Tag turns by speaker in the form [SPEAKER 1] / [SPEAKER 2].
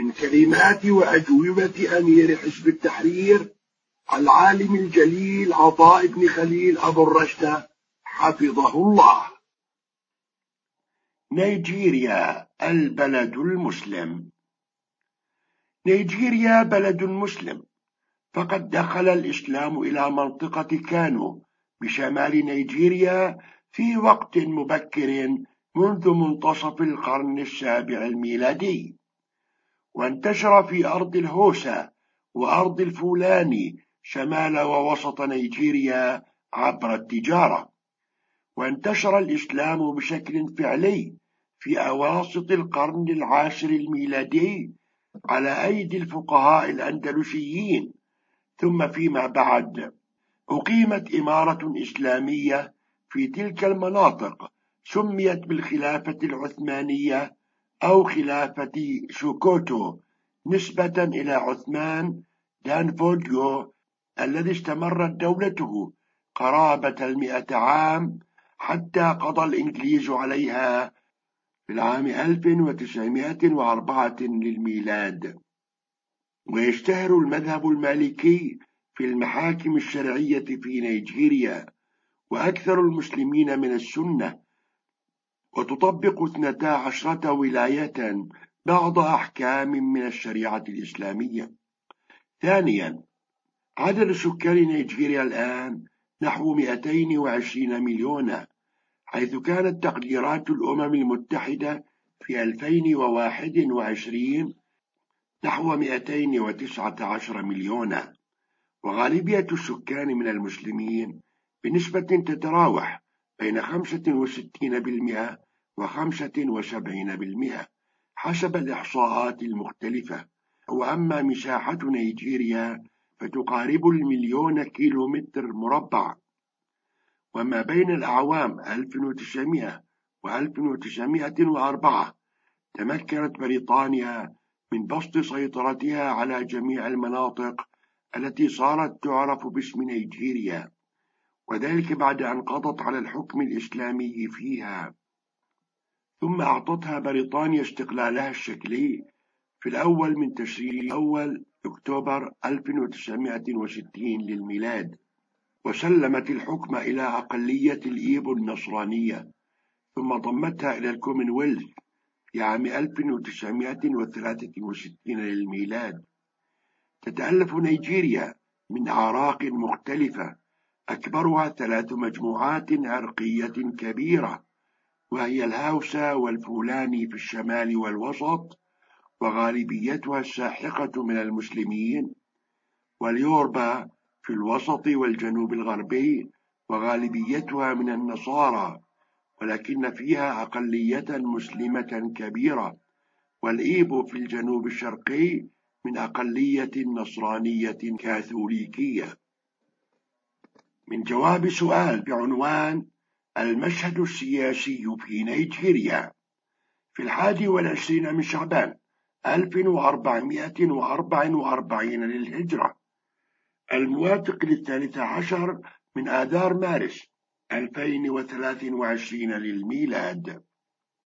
[SPEAKER 1] من كلمات وأجوبة أمير حزب التحرير العالم الجليل عطاء بن خليل أبو الرشد حفظه الله. نيجيريا البلد المسلم. نيجيريا بلد مسلم، فقد دخل الإسلام إلى منطقة كانو بشمال نيجيريا في وقت مبكر منذ منتصف القرن السابع الميلادي، وانتشر في أرض الهوسا وأرض الفولاني شمال ووسط نيجيريا عبر التجارة. وانتشر الإسلام بشكل فعلي في أواسط القرن العاشر الميلادي على أيدي الفقهاء الأندلسيين، ثم فيما بعد أقيمت إمارة إسلامية في تلك المناطق سميت بالخلافة العثمانية أو خلافة سوكوتو نسبة إلى عثمان دانفوديو الذي استمرت دولته قرابة 100 عام حتى قضى الإنجليز عليها في العام 1904 للميلاد. ويشتهر المذهب المالكي في المحاكم الشرعية في نيجيريا، وأكثر المسلمين من السنة، وتطبق 12 ولاية بعض أحكام من الشريعة الإسلامية. ثانيا، عدد سكان نيجيريا الآن نحو 220 مليون، حيث كانت تقديرات الأمم المتحدة في 2021 نحو 219 مليون، وغالبية السكان من المسلمين بنسبة تتراوح بين 65% و75% حسب الإحصاءات المختلفة. وأما مساحة نيجيريا فتقارب 1,000,000 كيلومتر مربع. وما بين الأعوام 1900 و 1904 تمكنت بريطانيا من بسط سيطرتها على جميع المناطق التي صارت تعرف باسم نيجيريا، وذلك بعد أن قضت على الحكم الإسلامي فيها. ثم أعطتها بريطانيا استقلالها الشكلي في الأول من تشرين الأول أكتوبر 1960 للميلاد، وسلمت الحكم إلى أقلية الإيبو النصرانية، ثم ضمتها إلى الكومنولث في عام 1963 للميلاد. تتألف نيجيريا من أعراق مختلفة، أكبرها 3 مجموعات عرقية كبيرة، وهي الهاوسا والفولاني في الشمال والوسط، وغالبيتها الساحقة من المسلمين، واليوربا في الوسط والجنوب الغربي، وغالبيتها من النصارى، ولكن فيها أقلية مسلمة كبيرة، والإيبو في الجنوب الشرقي من أقلية نصرانية كاثوليكية. من جواب سؤال بعنوان المشهد السياسي في نيجيريا في 21 من شعبان 1444 للهجرة، الموافق 13 من آذار مارس 2023 للميلاد.